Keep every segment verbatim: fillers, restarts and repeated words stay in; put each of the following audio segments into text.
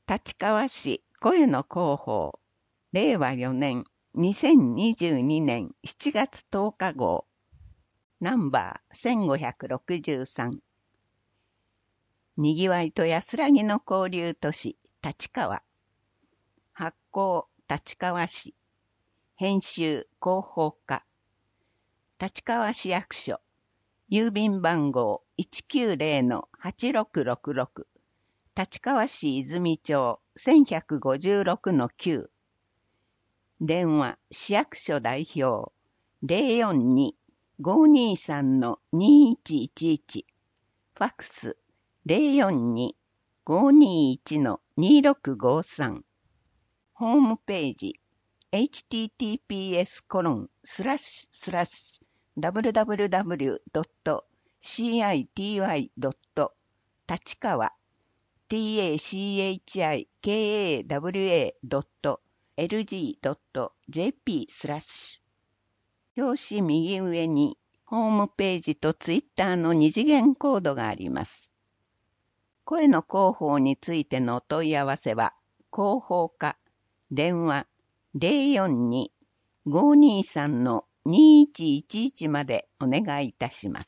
立川市声の広報れいわよねんにせんにじゅうにねんしちがつとおか号ナンバーせんごひゃくろくじゅうさん。にぎわいと安らぎの交流都市立川。発行立川市。編集広報課。立川市役所。郵便番号 いちきゅうぜろのはちろくろくろく。立川市泉町 せんひゃくごじゅうろくのきゅう。電話市役所代表 ゼロよんに ごーにーさんのにいちいちいち。ファックス ゼロよんに ごーにーいちのにろくごさん。ホームページ エイチティーティーピーエスコロンスラッシュスラッシュダブリュダブリュダブリュドットシーアイティーワイドット立川 タカエルジードットジェーピー スラッシュ。表紙右上にホームページとツイッターの二次元コードがあります。声の広報についてのお問い合わせは、広報課、電話ゼロよんに ごーにーさんのにいちいちいちまでお願いいたします。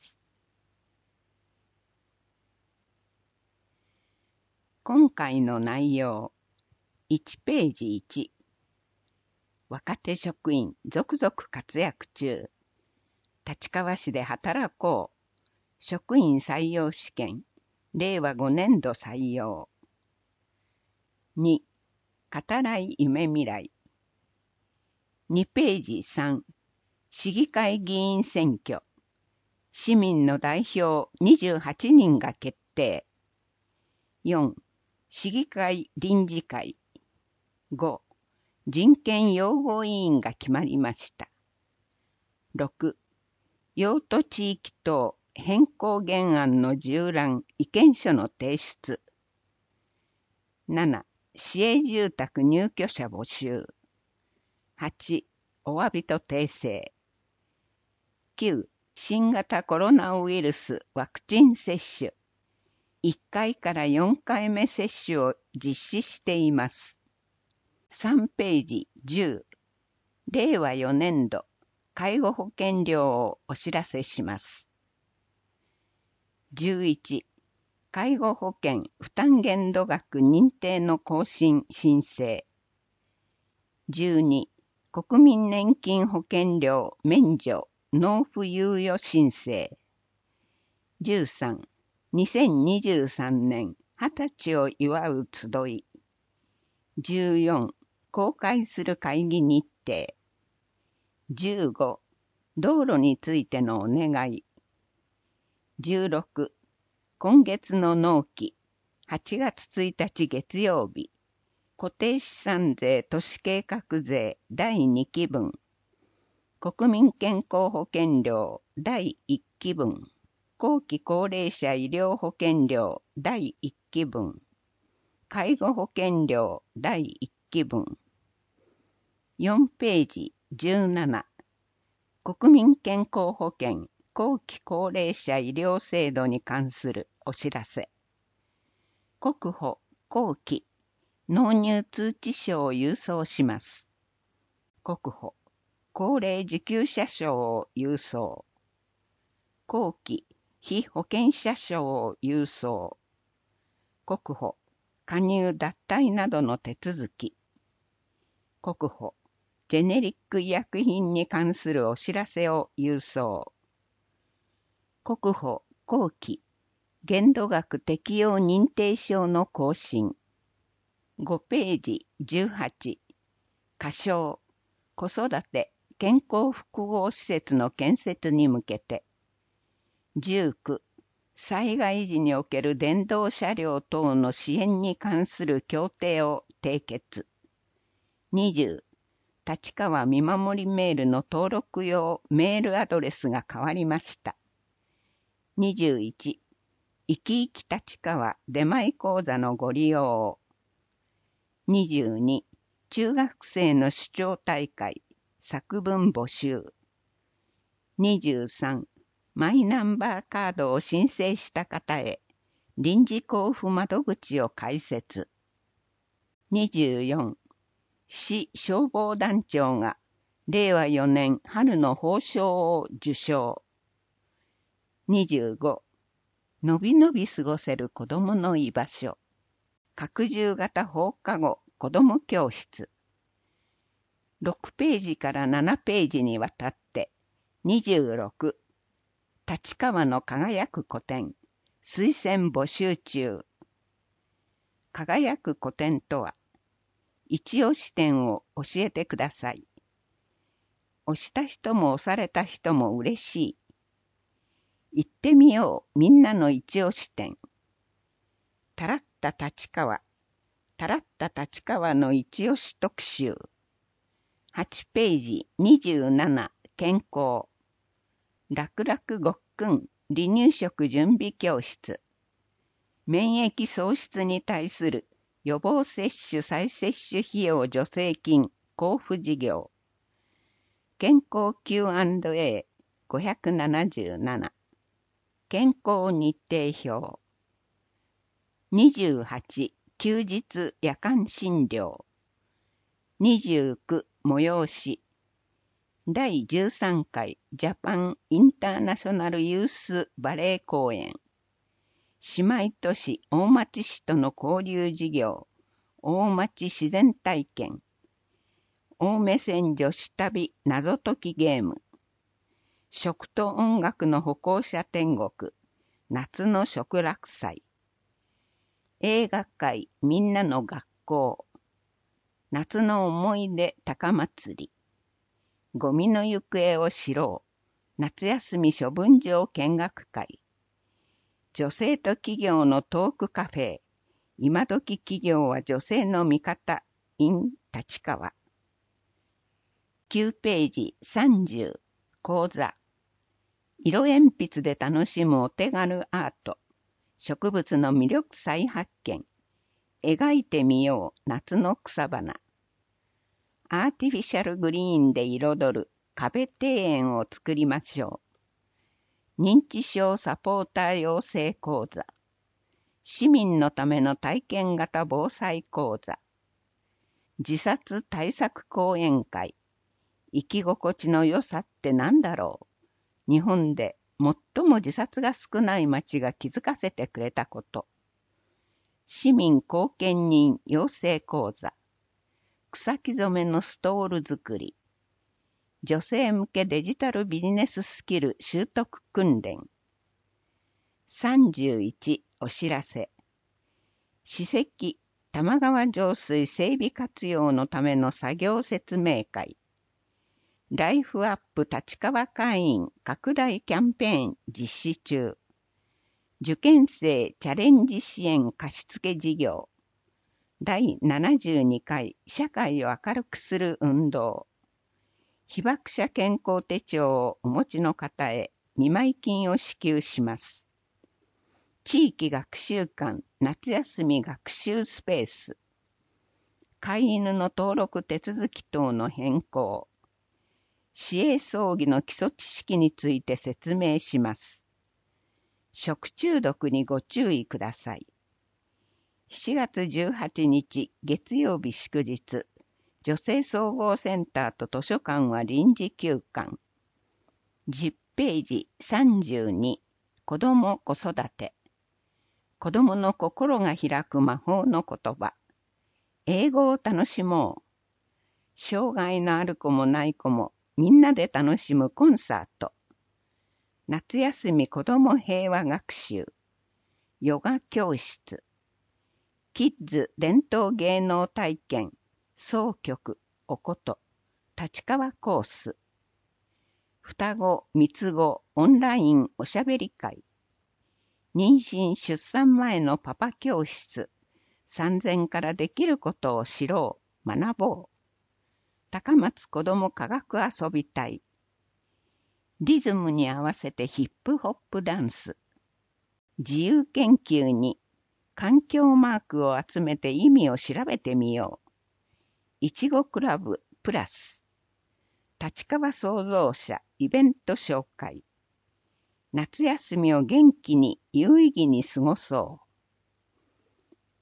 今回の内容、いちページいち。若手職員続々活躍中。立川市で働こう。職員採用試験。れいわごねんど採用。に、語らい夢未来。にページさん。市議会議員選挙。市民の代表にじゅうはちにんが決定。よん、市議会臨時会。ご、人権擁護委員が決まりました。ろく、用途地域等変更原案の縦覧意見書の提出。なな、市営住宅入居者募集。はち、お詫びと訂正。きゅう、新型コロナウイルスワクチン接種。いっかいからよんかいめ接種を実施しています。さんページじゅう。れいわよねんど介護保険料をお知らせします。じゅういち、介護保険負担限度額認定の更新申請。じゅうに、国民年金保険料免除納付猶予申請。じゅうさん、にせんにじゅうさんねんはたちを祝う集い。じゅうよん、公開する会議日程。じゅうご、道路についてのお願い。じゅうろく、今月の納期、はちがつついたち月曜日、固定資産税都市計画税だいにきぶん、国民健康保険料だいいっきぶん、後期高齢者医療保険料だいいっきぶん、介護保険料だいいっきぶん。よんページじゅうなな、国民健康保険後期高齢者医療制度に関するお知らせ。国保後期納入通知書を郵送します。国保高齢受給者証を郵送。後期被保険者証を郵送。国保加入脱退などの手続き。国保ジェネリック医薬品に関するお知らせを郵送。国保後期限度額適用認定証の更新。ごページじゅうはち、仮称子育て健康複合施設の建設に向けて。じゅうきゅう、災害時における電動車両等の支援に関する協定を締結。にじゅう、立川見守りメールの登録用メールアドレスが変わりました。にじゅういち、いきいき立川出前講座のご利用を。にじゅうに、中学生の主張大会作文募集。にじゅうさん、マイナンバーカードを申請した方へ臨時交付窓口を開設。 にじゅうよん、市消防団長がれいわよねん春の褒章を受章。にじゅうご、のびのび過ごせる子どもの居場所。拡充型放課後子ども教室。ろくページからななページにわたって、にじゅうろく、立川の輝く古典、推薦募集中。輝く古典とは、一押し点を教えてください。押した人も押された人も嬉しい。行ってみよう、みんなの一押し点。たらった立川、たらった立川の一押し特集。はちページにじゅうなな、健康。楽々ごっくん離乳食準備教室。免疫喪失に対する予防接種再接種費用助成金交付事業。健康 キューアンドエーごひゃくななじゅうなな。健康日程表。にじゅうはち、休日夜間診療。にじゅうきゅう、催し。だいじゅうさんかいジャパンインターナショナルユースバレエ公演。姉妹都市大町市との交流事業。大町自然体験。大目線女子旅謎解きゲーム。食と音楽の歩行者天国。夏の食楽祭。映画会みんなの学校。夏の思い出高祭り。ゴミの行方を知ろう。夏休み処分場見学会。女性と企業のトークカフェ。今時企業は女性の味方。in 立川。きゅうページさんじゅう。講座。色鉛筆で楽しむお手軽アート。植物の魅力再発見。描いてみよう。夏の草花。アーティフィシャルグリーンで彩る壁庭園を作りましょう。認知症サポーター養成講座。市民のための体験型防災講座。自殺対策講演会。生き心地の良さって何だろう。日本で最も自殺が少ない町が気づかせてくれたこと。市民貢献人養成講座。草木染めのストール作り。女性向けデジタルビジネススキル習得訓練。さんじゅういち、お知らせ。史跡玉川上水整備活用のための作業説明会。ライフアップ立川会員拡大キャンペーン実施中。受験生チャレンジ支援貸付事業。だいななじゅうにかい社会を明るくする運動。被爆者健康手帳をお持ちの方へ見舞金を支給します。地域学習館夏休み学習スペース。飼い犬の登録手続き等の変更。市営葬儀の基礎知識について説明します。食中毒にご注意ください。しちがつじゅうはちにち月曜日祝日、女性総合センターと図書館は臨時休館。じゅっページさんじゅうに、子ども子育て。子どもの心が開く魔法の言葉。英語を楽しもう。障害のある子もない子もみんなで楽しむコンサート。夏休み子ども平和学習。ヨガ教室。キッズ伝統芸能体験。箏曲、おこと。立川コース。双子、三つ子、オンラインおしゃべり会。妊娠出産前のパパ教室。産前からできることを知ろう、学ぼう。高松子ども科学遊び隊。リズムに合わせてヒップホップダンス。自由研究に環境マークを集めて意味を調べてみよう。いちごクラブプラス。立川創造者イベント紹介。夏休みを元気に有意義に過ごそう。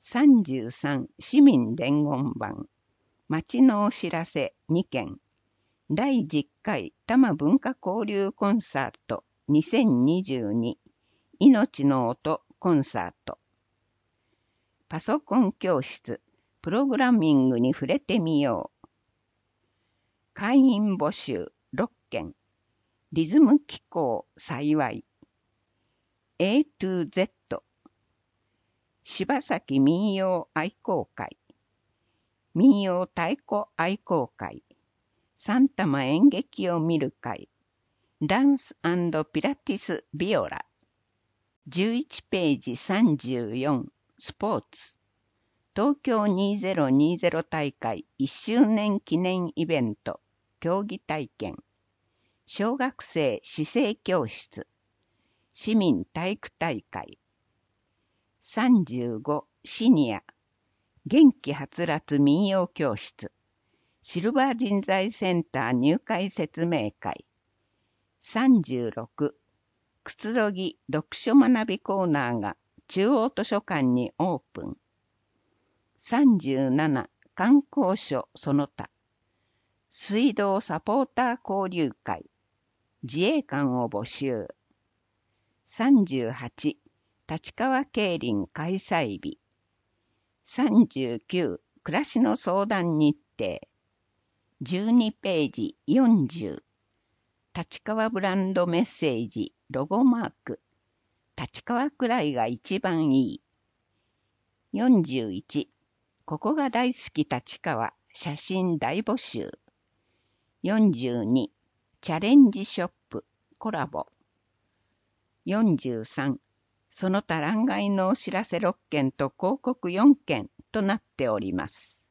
さんじゅうさん市民伝言板町のお知らせにけんだいじゅっかい多摩文化交流コンサートにせんにじゅうに命の音コンサートパソコン教室プログラミングに触れてみよう会員募集ろっけんリズム機構幸い エートゥーゼット 柴崎民謡愛好会民謡太鼓愛好会三多摩演劇を見る会ダンス&ピラティスビオラじゅういちページさんじゅうよんスポーツ東京にせんにじゅう大会いっしゅうねん記念イベント競技体験小学生姿勢教室市民体育大会さんじゅうごシニア元気はつらつ民謡教室シルバー人材センター入会説明会さんじゅうろくくつろぎ読書学びコーナーが中央図書館にオープンさんじゅうなな観光所その他水道サポーター交流会自衛官を募集さんじゅうはち立川競輪開催日さんじゅうきゅう暮らしの相談日程じゅうにページよんじゅう立川ブランドメッセージロゴマーク立川くらいが一番いいよんじゅういちここが大好き立川写真大募集よんじゅうにチャレンジショップコラボよんじゅうさんその他欄外のお知らせろっけんと広告よんけんとなっております。